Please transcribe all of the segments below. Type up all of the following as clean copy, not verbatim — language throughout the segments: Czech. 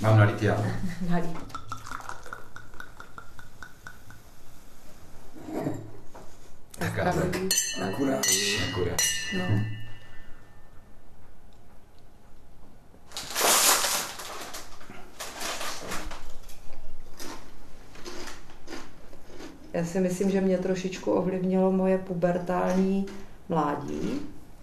Mám nalít já? Nalít. Tak akurát. No. Já si myslím, že mě trošičku ovlivnilo moje pubertální mládí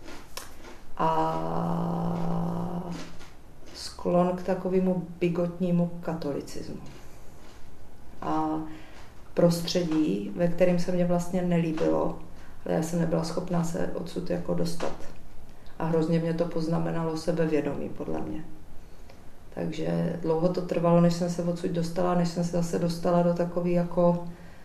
a sklon k takovému bigotnímu katolicismu. A prostředí, ve kterém se mě vlastně nelíbilo, ale já jsem nebyla schopná se odsud jako dostat. A hrozně mě to poznamenalo sebevědomí, podle mě. Takže dlouho to trvalo, než jsem se odsud dostala, než jsem se zase dostala do takové jako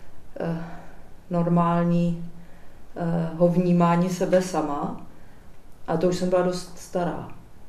normálního vnímání sebe sama. A to už jsem byla dost stará.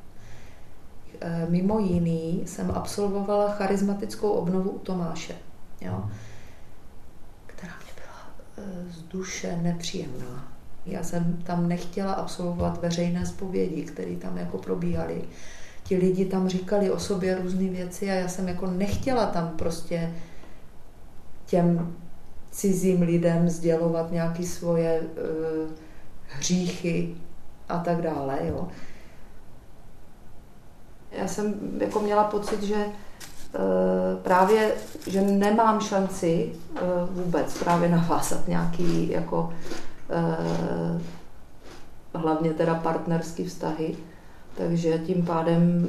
Mimo jiný jsem absolvovala charismatickou obnovu u Tomáše, jo, která mě byla z duše nepříjemná. Já jsem tam nechtěla absolvovat veřejné zpovědi, které tam jako probíhaly. Ti lidi tam říkali o sobě různé věci a já jsem jako nechtěla tam prostě těm cizím lidem sdělovat nějaké svoje hříchy a tak dále. Jo. Já jsem jako měla pocit, že právě, že nemám šanci vůbec právě navázat nějaký jako hlavně teda partnerský vztahy, takže tím pádem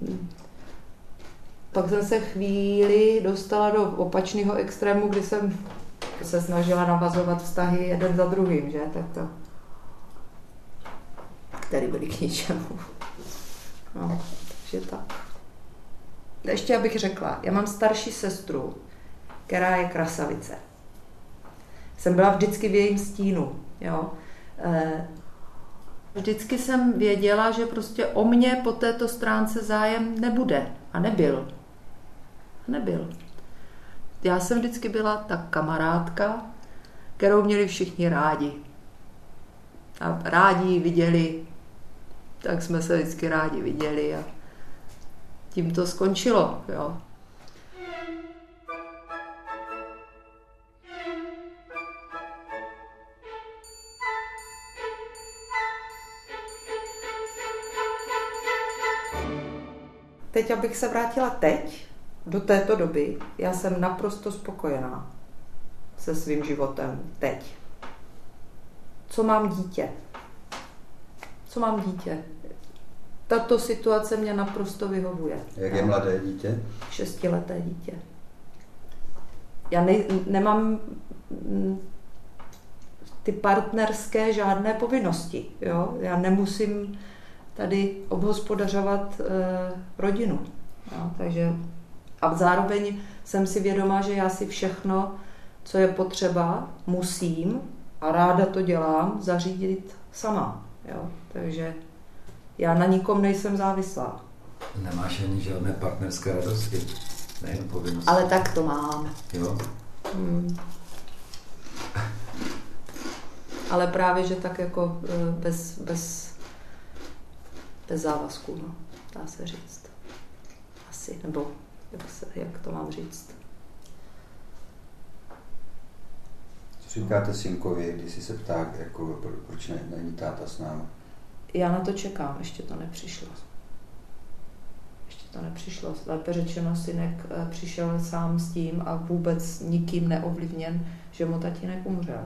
pak jsem se chvíli dostala do opačného extrému, kdy jsem se snažila navazovat vztahy jeden za druhým, že? Tak to, který byly k ničemu. No, takže tak. Ještě abych řekla, já mám starší sestru, která je krasavice. Jsem byla vždycky v jejím stínu, jo. Vždycky jsem věděla, že prostě o mě po této stránce zájem nebude. A nebyl. Nebyl. Já jsem vždycky byla ta kamarádka, kterou měli všichni rádi. A rádi ji viděli, tak jsme se vždycky rádi viděli a tím to skončilo, jo. Teď, abych se vrátila teď, do této doby, já jsem naprosto spokojená se svým životem teď. Co mám dítě? Co mám dítě? Tato situace mě naprosto vyhovuje. Jak je mladé dítě? 6leté dítě. Já nemám ty partnerské žádné povinnosti. Jo? Já nemusím tady obhospodařovat rodinu. Jo? Takže, a zároveň jsem si vědomá, že já si všechno, co je potřeba, musím a ráda to dělám, zařídit sama. Jo? Takže já na nikom nejsem závislá. Nemáš ani žádné partnerské radosti, nejen povinnosti. Ale tak to mám. Jo? Ale právě, že tak jako bez závazku, no, dá se říct. Asi, nebo jak to mám říct. Co říkáte synkovi, když si se ptá, jako, proč není táta s námi? Já na to čekám, ještě to nepřišlo. Lépe řečeno, synek přišel sám s tím a vůbec nikým neovlivněn, že mu tatínek umřel.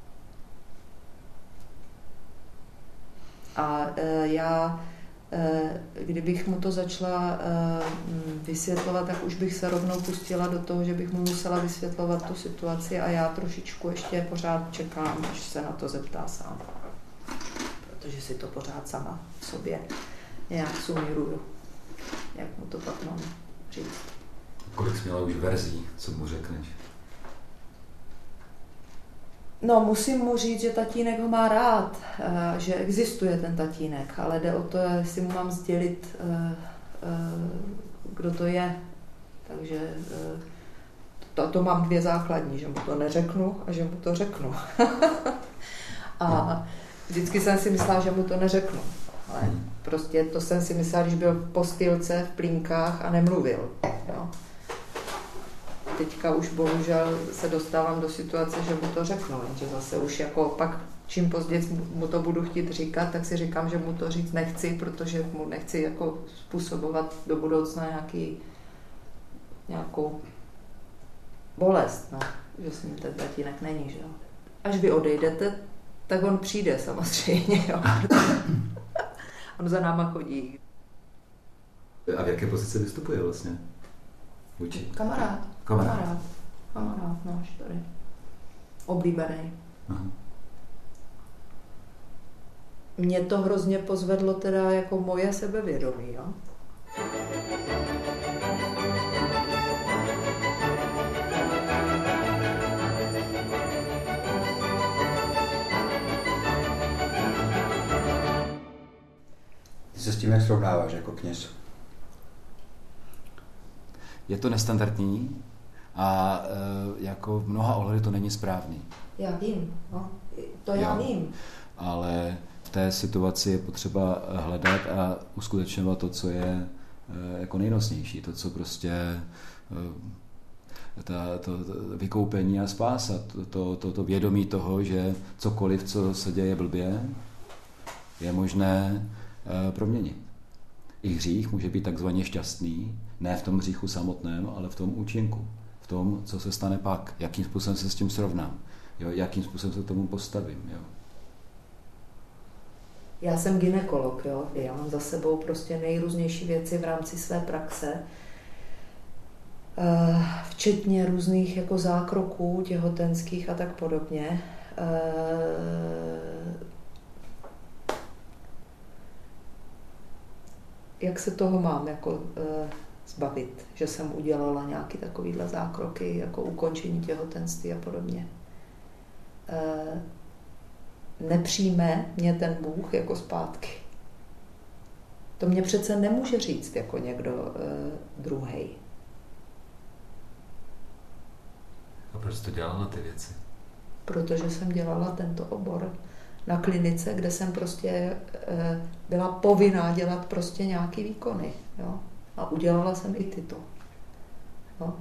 A já, kdybych mu to začala vysvětlovat, tak už bych se rovnou pustila do toho, že bych mu musela vysvětlovat tu situaci a já trošičku ještě pořád čekám, až se na to zeptá sám. Protože si to pořád sama v sobě nějak sumíruju. Jak mu to pak mám říct. Kolik jsi měla už verzí, co mu řekneš? No, musím mu říct, že tatínek ho má rád, že existuje ten tatínek, ale jde o to, jestli mu mám sdělit, kdo to je. Takže to mám dvě základní, že mu to neřeknu a že mu to řeknu. A vždycky jsem si myslela, že mu to neřeknu. Ale prostě to jsem si myslela, když byl v postýlce, v plínkách a nemluvil. teďka už bohužel se dostávám do situace, že mu to řeknu, že zase už jako pak čím později mu to budu chtít říkat, tak si říkám, že mu to říct nechci, protože mu nechci jako způsobovat do budoucna nějakou bolest, no, že s ním ten tatínek není, že jo. Až vy odejdete, tak on přijde samozřejmě, jo. On za náma chodí. A v jaké pozici vystupuje vlastně? Vůči? Kamarád, náš tady. Oblíbený. Aha. Mě to hrozně pozvedlo teda jako moje sebevědomí, jo. Ty se s tím jak srovnáváš jako kněz? Je to nestandardní a jako v mnoha ohledech to není správný. Já vím, no. To já vím. Ale v té situaci je potřeba hledat a uskutečňovat to, co je jako nejnosnější, to, co prostě to vykoupení a spása, to vědomí toho, že cokoliv, co se děje blbě, je možné proměnit. I hřích může být takzvaně šťastný, ne v tom hříchu samotném, ale v tom účinku, v tom, co se stane pak, jakým způsobem se s tím srovnám, jo, jakým způsobem se k tomu postavím. Jo. Já jsem gynekolog, jo. Já mám za sebou prostě nejrůznější věci v rámci své praxe, včetně různých jako zákroků těhotenských a tak podobně. Jak se toho mám jako zbavit, že jsem udělala nějaké takovéhle zákroky, jako ukončení těhotenství a podobně. Nepřijme mě ten Bůh jako zpátky. To mě přece nemůže říct jako někdo druhej. A proč jsi to dělala ty věci? Protože jsem dělala tento obor na klinice, kde jsem prostě byla povinná dělat prostě nějaký výkony. Jo? A udělala jsem i tyto. Jo?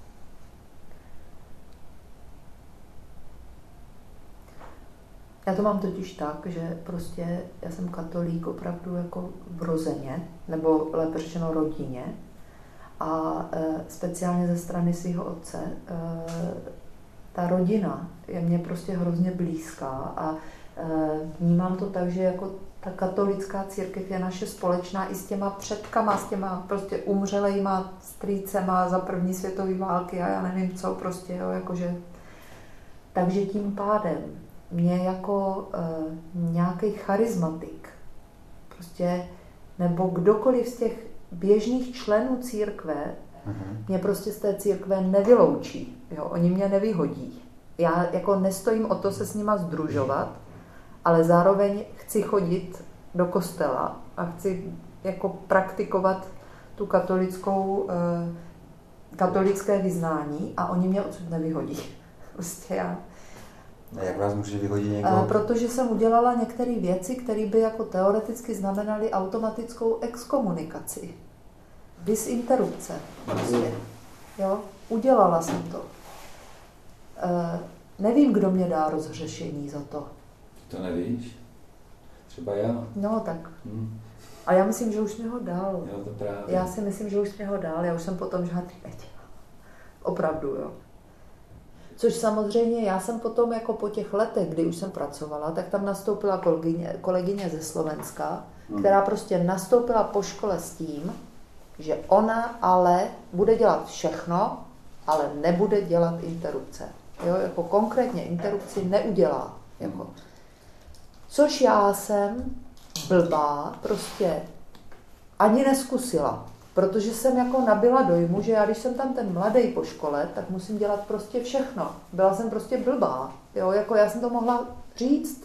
Já to mám totiž tak, že prostě já jsem katolík opravdu jako vrozeně, nebo lépe řečeno rodině, a speciálně ze strany svého otce. Ta rodina je mně prostě hrozně blízká a vnímám to tak, že jako ta katolická církev je naše společná i s těma předkama, s těma prostě umřelejma strýcema za první světové války a já nevím co prostě, jo, jakože. Takže tím pádem mě jako nějaký charismatik prostě, nebo kdokoliv z těch běžných členů církve mě prostě z té církve nevyloučí. Jo? Oni mě nevyhodí. Já jako nestojím o to se s nima sdružovat, ale zároveň chci chodit do kostela a chci jako praktikovat tu katolické vyznání a oni mě odsud nevyhodí. Prostě já. A jak vás může vyhodit někdo? Protože jsem udělala některé věci, které by jako teoreticky znamenaly automatickou exkomunikaci. Disinterrupce. Prostě. Jo? Udělala jsem to. Nevím, kdo mě dá rozhřešení za to. To nevíš? Třeba já. No tak. A já myslím, že už jsi mi ho dal. Jo, to právě. Já si myslím, že už jsi mi ho dal. Já už jsem potom žádný nedělala. Opravdu, jo. Což samozřejmě já jsem potom jako po těch letech, kdy už jsem pracovala, tak tam nastoupila kolegyně ze Slovenska, která prostě nastoupila po škole s tím, že ona ale bude dělat všechno, ale nebude dělat interrupce. Jo, jako konkrétně interrupci neudělá. Jako. Což já jsem blbá prostě ani neskusila. Protože jsem jako nabyla dojmu, že já, když jsem tam ten mladý po škole, tak musím dělat prostě všechno. Byla jsem prostě blbá. Jo, jako já jsem to mohla říct.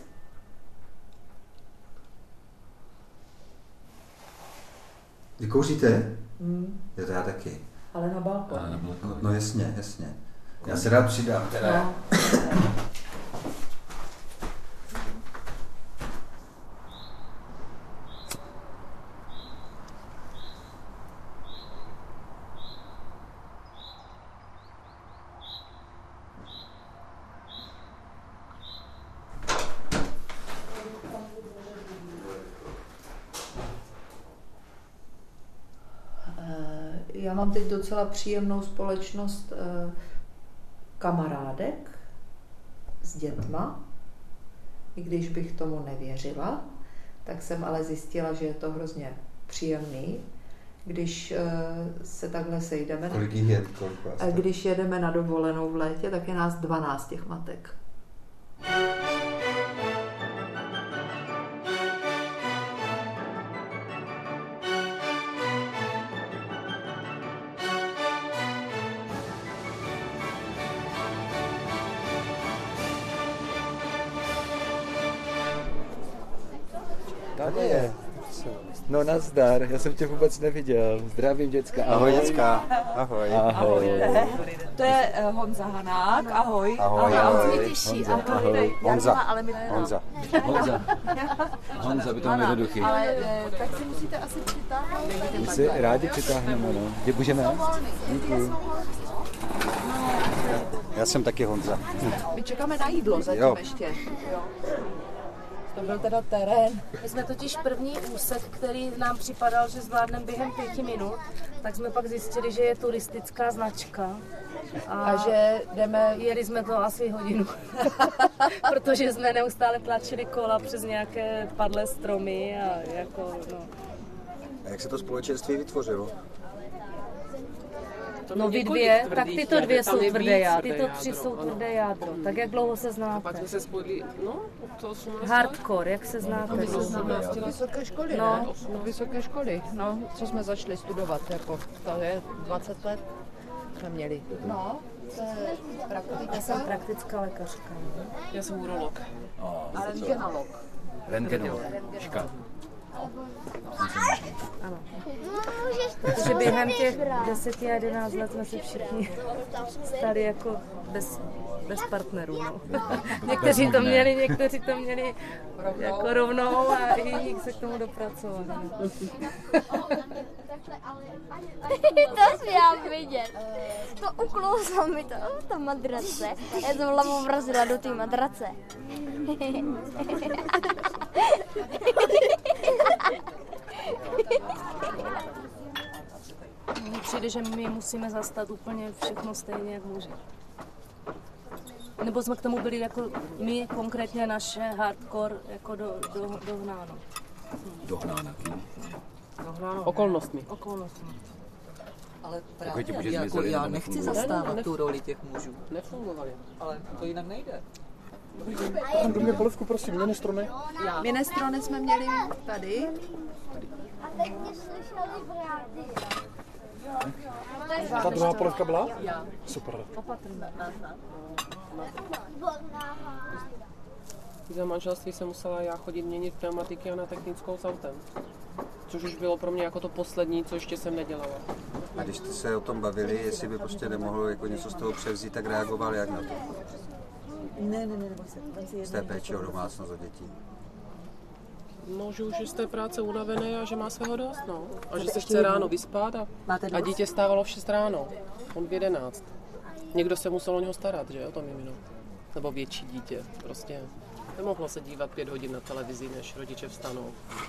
Vy kouříte? Jo, to já taky. Ale na balkonu. No jasně. Já se rád přidám. Teda. No. já mám teď docela příjemnou společnost kamarádek s dětma, i když bych tomu nevěřila, tak jsem ale zjistila, že je to hrozně příjemný, když se takhle sejdeme. Kolik jich je? Když jedeme na dovolenou v létě, tak je nás 12 těch matek. Tady je. No nazdar, já jsem tě vůbec neviděl. Zdravím děcka. Ahoj děcka. Ahoj. Ahoj. To je Honza Hanák, ahoj. Ahoj. Ahoj. Ahoj. Honza by to měl jednoduchý. Ale tak si musíte asi přitáhnout. My si rádi přitáhneme, no. Kde můžeme? Díky. Já jsem taky Honza. My čekáme na jídlo zatím ještě. Jo. To byl teda terén. My jsme totiž první úsek, který nám připadal, že zvládneme během 5 minut, tak jsme pak zjistili, že je turistická značka. A že jdeme... Jeli jsme to asi hodinu, protože jsme neustále tlačili kola přes nějaké padlé stromy a jako, no. A jak se to společenství vytvořilo? No vy dvě, tak tyto dvě jsou tvrdé jádro, tyto 3 jsou tvrdé jádro. Tak jak dlouho se znáte? Pak jsme se spojili, no, to 18. Hardcore, jak se znáte? Vysoké školy, ne? Vysoké školy, no, co jsme začali studovat, jako, to je 20 let jsme měli. No, to je Já jsem praktická lékařka. Já jsem urolog. a rentgenolog. Rentgenoložka. Ano. Protože během těch 10 a 11 let jsme si všichni stali jako bez partnerů. No. Někteří to měli jako rovnou a jiní se k tomu dopracovali. To si já vidět. To uklouzlo mi to, ta madrace. Já jsem hlavu vrazila do té madrace. Mně přijde, že my musíme zastat úplně všechno stejně, jak muži. Nebo jsme k tomu byli jako my, konkrétně naše hardcore, jako dohnáno. Dohnáno okolnostmi. Ale právě jako já nechci zastávat tu roli těch mužů. Nefungovali. Ale to jinak nejde. Tam do mě polevku, prosím, minestrone. Minestrone jsme měli tady. A teď mě slyšeli v rádiu. Ta druhá polevka byla? Já. Super. Za manželství jsem musela já chodit měnit pneumatiky a na technickou s autem. Což už bylo pro mě jako to poslední, co ještě jsem nedělala. A když jste se o tom bavili, jestli by prostě nemohlo jako něco z toho převzít, tak reagoval jak na to? Ne. Z té péče o domácnost a dětí. No, že už je z té práce unavený a že má svého dost, no. A že se chce ráno vyspat a dítě stávalo v 6 ráno, on v 11. Někdo se musel o něho starat, že jo, to mimino. Nebo větší dítě, prostě. Nemohlo se dívat 5 hodin na televizi, než rodiče vstanou.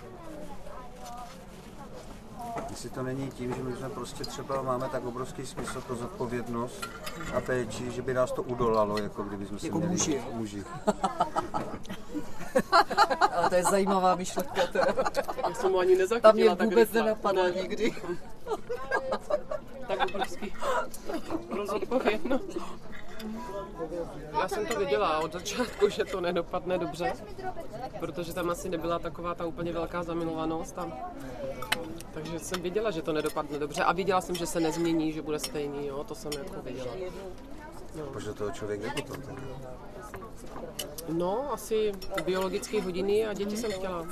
Jestli to není tím, že my jsme prostě třeba máme tak obrovský smysl pro zodpovědnost a péči, že by nás to udolalo, jako kdyby jsme se jako měli muži. Ale to je zajímavá myšlenka teda. Já jsem mu ani nezachytila. Tam mě vůbec nenapadla nikdy. Tak obrovský pro zodpovědnost. Já jsem to věděla od začátku, že to nedopadne dobře, protože tam asi nebyla taková ta úplně velká zamilovanost. Takže jsem věděla, že to nedopadne dobře a věděla jsem, že se nezmění, že bude stejný, jo, to jsem jako věděla. No. Proč do toho člověk jde potom? No, asi biologické hodiny a děti jsem chtěla.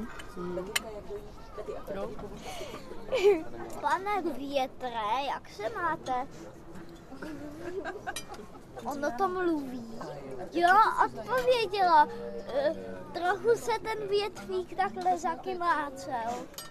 Jo? Pane Větre, jak se máte? On o tom mluví. Jo, odpověděla. Trochu se ten větvík takhle zakymlácel.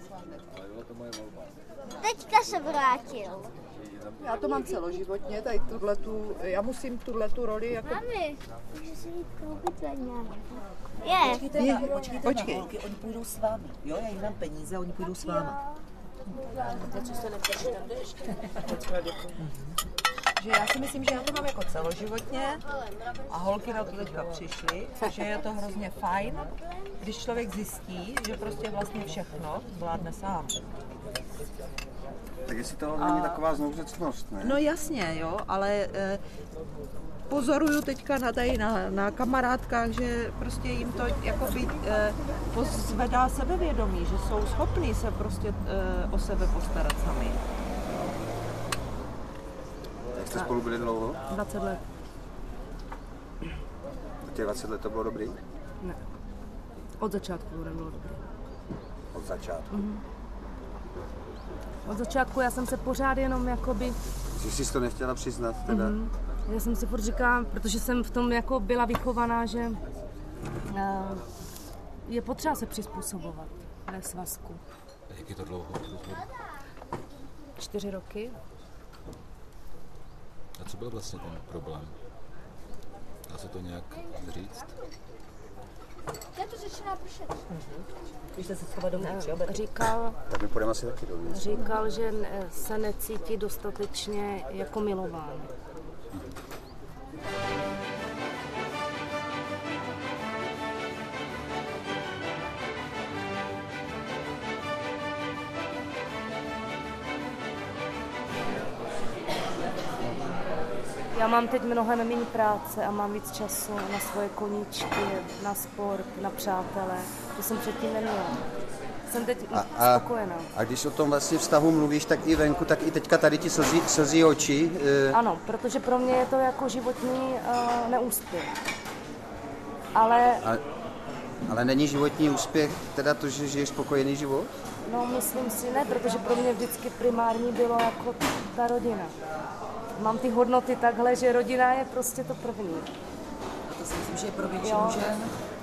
Teďka se vrátil. Já to mám celoživotně, tady já musím tuhletu roli jako... Mami, můžu si jít koupit za nějak. Je. Počkej. Oni půjdou s vámi, jo? Já jim dám peníze a oni půjdou s váma. Že já si myslím, že já to mám jako celoživotně a holky na to teďka přišly, že je to hrozně fajn, když člověk zjistí, že prostě vlastně všechno zvládne sám. Tak jestli to není taková znouzectnost, ne? No jasně, jo, ale pozoruju teďka na kamarádkách, že prostě jim to jakoby pozvedá sebevědomí, že jsou schopní se prostě o sebe postarat sami. Jak jste spolu byli dlouho? 20 let. Těch 20 let to bylo dobrý? Ne. Od začátku nebylo dobrý. Od začátku. Od začátku já jsem se pořád jenom jakoby... Že jsi to nechtěla přiznat teda? Já jsem si furt říkala, protože jsem v tom jako byla vychovaná, že je potřeba se přizpůsobovat ve svazku. Jak je to dlouho? 4 roky. A co byl vlastně ten problém? Dá se to nějak říct? Já to začíná pršet. Když jste se schovat dovnitř, říkal, Tak my půjdeme asi taky dovnitř. říkal, že se necítí dostatečně jako milován. Já mám teď mnohem méně práce a mám víc času na svoje koníčky, na sport, na přátele. To jsem předtím neměla. Jsem teď spokojená. A když o tom vlastně vztahu mluvíš, tak i venku, tak i teďka tady ti slzí oči. Ano, protože pro mě je to jako životní neúspěch. Ale není životní úspěch teda to, že žiješ spokojený život? No, myslím si ne, protože pro mě vždycky primární bylo jako ta rodina. Mám ty hodnoty takhle, že rodina je prostě to první. A to si myslím, že je pro většinu žen.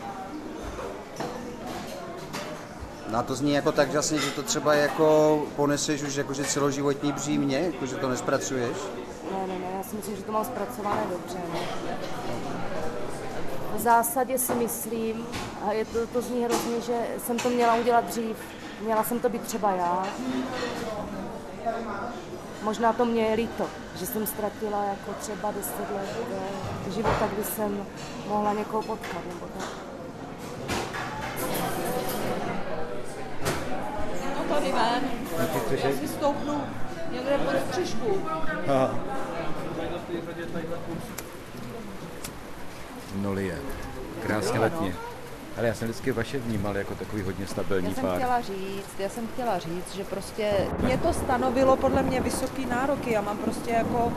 No a to zní jako tak vlastně, že to třeba jako poneseš už jakože celoživotní břímě, jakože to nespracuješ? Ne, já si myslím, že to mám zpracované dobře. Ne? V zásadě si myslím, a to zní hrozně, že jsem to měla udělat dřív. Měla jsem to být třeba já. Možná to mě je líto, že jsem ztratila jako třeba 10 let života, kdy jsem mohla někoho potkat nebo tak. No to ven. Já si stoupnu někde pod střešku. Nolie. Krásně letně. Ale já jsem vždycky vaše vnímal jako takový hodně stabilní pár. Já jsem chtěla říct, že prostě mě to stanovilo podle mě vysoký nároky. Já mám prostě jako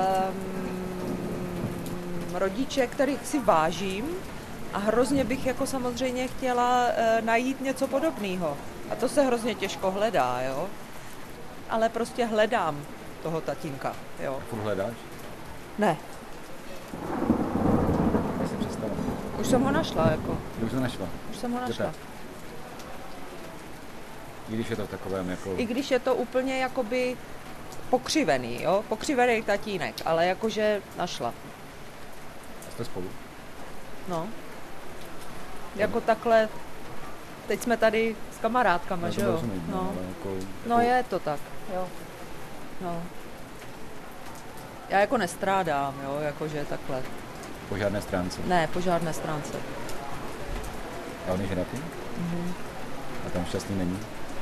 rodiče, kterých si vážím a hrozně bych jako samozřejmě chtěla najít něco podobného. A to se hrozně těžko hledá, jo. Ale prostě hledám toho tatínka, jo. Furt hledáš? Ne. Já jsem přestala. Už jsem ho našla, jako. Už to našla? Už jsem ho našla. I když je to v takovém jako... I když je to úplně jakoby pokřivený, jo? Pokřivený tatínek, ale jakože našla. Jste spolu? No. Jako takhle, teď jsme tady s kamarádkama, že jo? No. No je to tak, jo. No. Já jako nestrádám, jo, jakože takhle. Po žádné stránce? Ne, po žádné stránce. A on je ženatý? A tam šťastný není?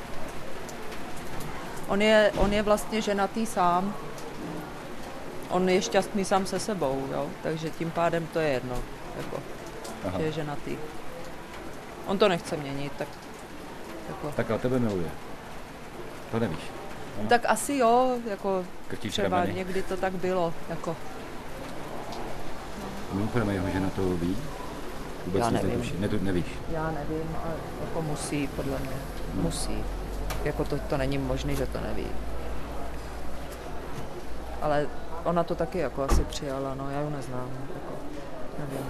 On je vlastně ženatý sám. On je šťastný sám se sebou, jo? Takže tím pádem to je jedno, jako, že je ženatý. On to nechce měnit, tak jako... Tak ale tebe miluje. To nevíš. No. Tak asi jo, jako Krtíč třeba rameny. někdy to tak bylo, jako... Mimochodem, jeho žena to ví? Vůbec Já nevím. Nevíš? Já nevím, ale jako musí, podle mě. Musí. Jako to není možné, že to neví. Ale ona to taky jako asi přijala, no já ji neznám, jako nevím.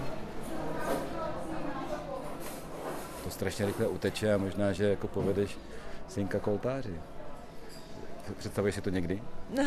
To strašně rychle uteče a možná, že jako povedeš synka k oltáři. Představuješ si to někdy?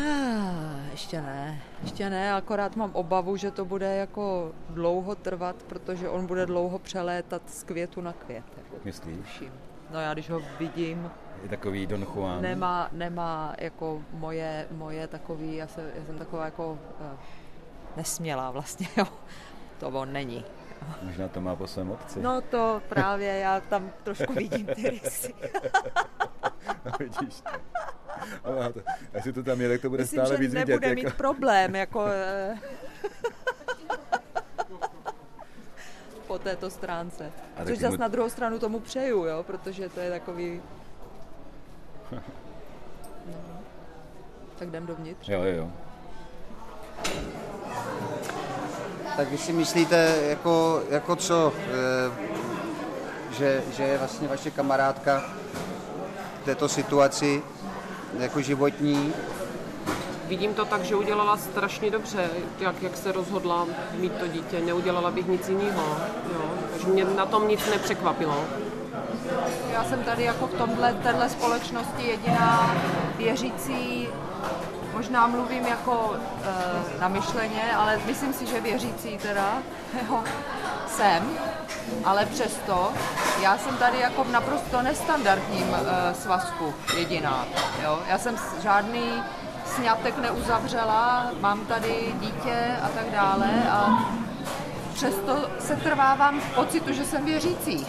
Ještě ne, akorát mám obavu, že to bude jako dlouho trvat, protože on bude dlouho přelétat z květu na květ. Jako Myslíš? tuším. No já když ho vidím, Je takový Don Juan. Nemá jako moje takový, já jsem taková jako nesmělá vlastně, jo. To on není. Možná to má po svém otci. No to právě, já tam trošku vidím ty rysy. No vidíš. Jestli to tam je, tak to bude stále víc vidět. Myslím, že nebude mít problém, jako po této stránce. Což zase na druhou stranu tomu přeju, jo, protože to je takový... No. Tak jdem dovnitř. Jo. Tak vy si myslíte, jako co, že je vlastně vaše kamarádka v této situaci jako životní? Vidím to tak, že udělala strašně dobře, jak se rozhodla mít to dítě. Neudělala bych nic jiného. Takže mě na tom nic nepřekvapilo. Já jsem tady jako v téhle společnosti jediná věřící, možná mluvím jako namyšleně, ale myslím si, že věřící teda, jo, jsem, ale přesto já jsem tady jako v naprosto nestandardním svazku jediná, jo. Já jsem žádný sňatek neuzavřela, mám tady dítě a tak dále a přesto se trvávám v pocitu, že jsem věřící.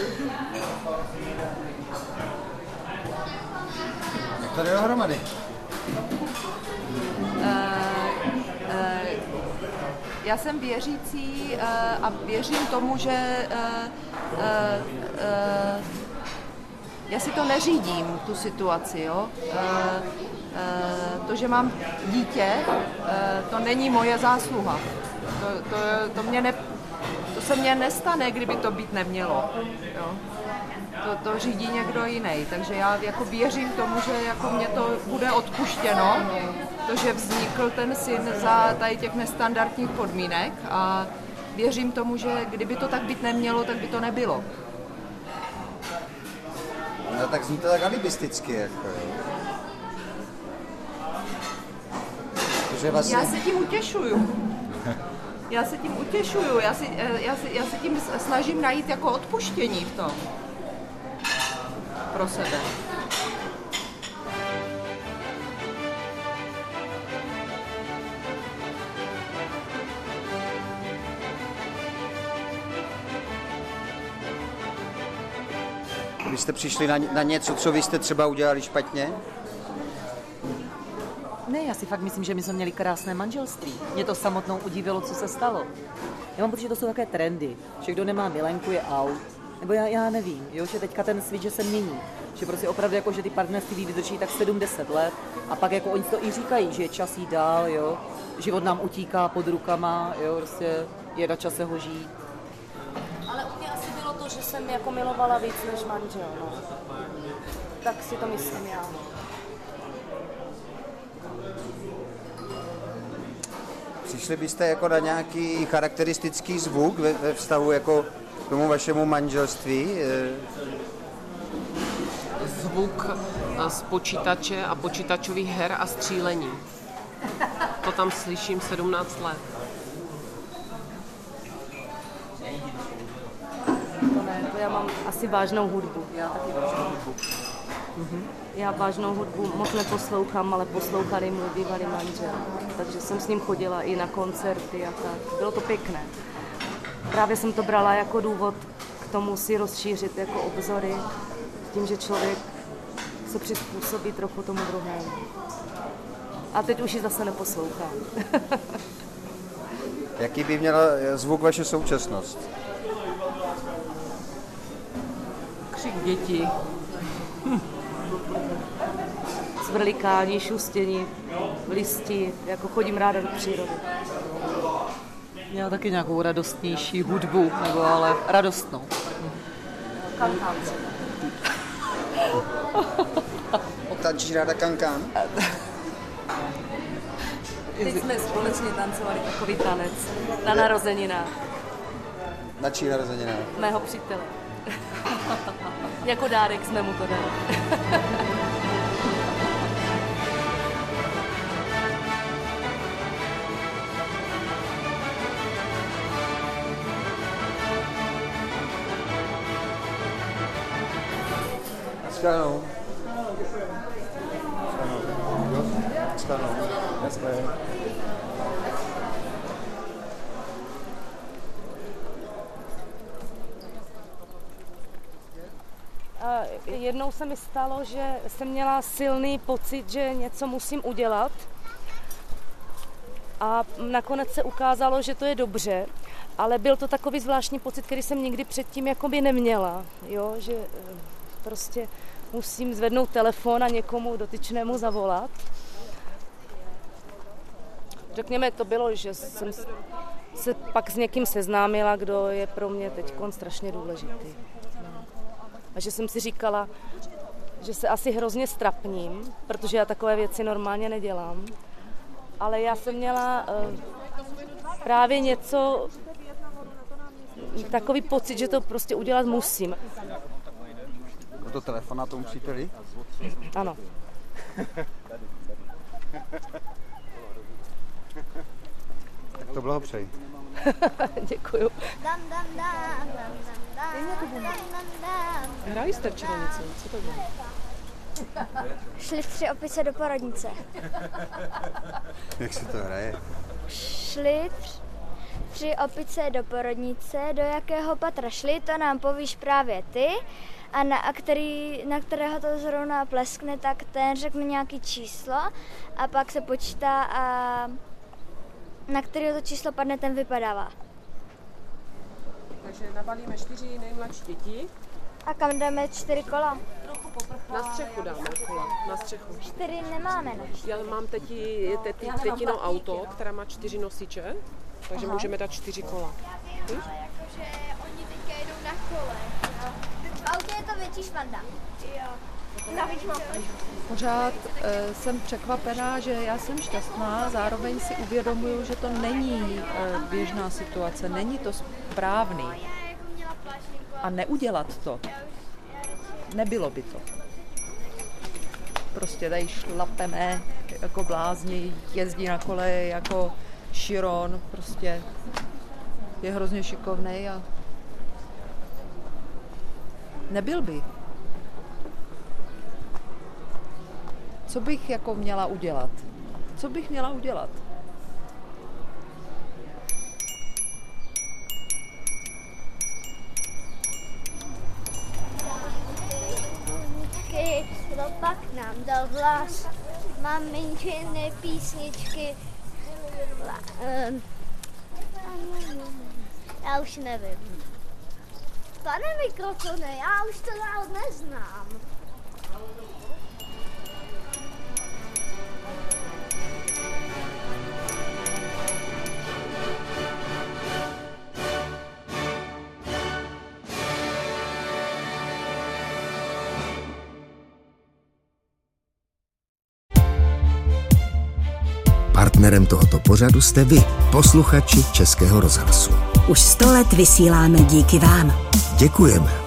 Jak to jde dohromady? Já jsem věřící a věřím tomu, že já si to neřídím, tu situaci, jo. To, že mám dítě, to není moje zásluha. To se mně nestane, kdyby to být nemělo. Jo. To řídí někdo jiný, takže já jako věřím tomu, že jako mě to bude odpuštěno, to, že vznikl ten syn za tady těch nestandardních podmínek a věřím tomu, že kdyby to tak být nemělo, tak by to nebylo. No tak zní to tak alibisticky, jako jo. Vlastně... Já se tím utěšuju. Já se tím snažím najít jako odpuštění v tom. Pro sebe. Vy jste přišli na něco, co vy jste třeba udělali špatně? Ne, já si fakt myslím, že my jsme měli krásné manželství. Mě to samotnou udivilo, co se stalo. Já mám pocit, že to jsou také trendy, že kdo nemá milenku je out. Nebo já nevím, jo, že teďka ten svět, že se mění. Že prostě opravdu jako, že ty partnerství vydrží tak 7-10 let a pak jako oni to i říkají, že je čas jít dál, jo. Život nám utíká pod rukama, jo, prostě je na čase ho žít. Ale u mě asi bylo to, že jsem jako milovala víc než manžel, no. Tak si to myslím já. Přišli byste jako na nějaký charakteristický zvuk ve vztahu jako k tomu vašemu manželství? Zvuk z počítače a počítačových her a střílení. To tam slyším 17 let. To ne, to já mám asi vážnou hudbu. Já taky vážnou hudbu. Já vážnou hudbu moc neposlouchám, ale poslouchali můj bývalý manžel. Takže jsem s ním chodila i na koncerty a tak. Bylo to pěkné. Právě jsem to brala jako důvod k tomu si rozšířit jako obzory, tím, že člověk se přizpůsobí trochu tomu druhému. A teď už ji zase neposlouchám. Jaký by měla zvuk vaše současnost? Křik dětí. Zvrlikání, šustění, listí, jako chodím ráda do přírody. Já taky nějakou radostnější hudbu, nebo ale radostnou. Kankán. Tančíš ráda kankán? Teď jsme společně tancovali takový tanec na narozeninách. Na čí narozeninách? Mého přítele. Jako dárek jsme mu to dali. Naschledanou. A jednou se mi stalo, že jsem měla silný pocit, že něco musím udělat. A nakonec se ukázalo, že to je dobře, ale byl to takový zvláštní pocit, který jsem nikdy předtím jakoby neměla. Jo? Že prostě musím zvednout telefon a někomu dotyčnému zavolat. Řekněme, to bylo, že jsem se pak s někým seznámila, kdo je pro mě teď strašně důležitý. A že jsem si říkala, že se asi hrozně strapním, protože já takové věci normálně nedělám. Ale já jsem měla právě něco, takový pocit, že to prostě udělat musím. Byl to telefon na tomu příteli? Ano. Tak to blahopřeji. Děkuju. Hráli jste včera něco? Co to bylo? Šli 3 opice do porodnice. Jak se to hraje? Šli 3 opice do porodnice, do jakého patra šli, to nám povíš právě ty. A na kterého to zrovna pleskne, tak ten řekne nějaký číslo a pak se počítá a na kterého to číslo padne, ten vypadává. Takže nabalíme 4 nejmladší děti. A kam dáme 4 kola? Na střechu dáme kola, na střechu. 4 nemáme. Já mám tetino auto, která má 4 nosiče, takže můžeme dát 4 kola. Ale jakože oni teďka jedou na kole. V autě je to větší švanda. Jo. Pořád jsem překvapená, že já jsem šťastná, zároveň si uvědomuju, že to není běžná situace, není to správný. A neudělat to, nebylo by to. Prostě tady šlapeme jako blázni, jezdí na kole jako Chiron, prostě je hrozně šikovnej a nebyl by. Co bych jako měla udělat? Co bych měla udělat? Kdo pak nám dal hlas, maminčiny písničky. Já už nevím. Pane mikrofone, já už to dál neznám. Partnerem tohoto pořadu jste vy, posluchači Českého rozhlasu. Už 100 let vysíláme díky vám. Děkujeme.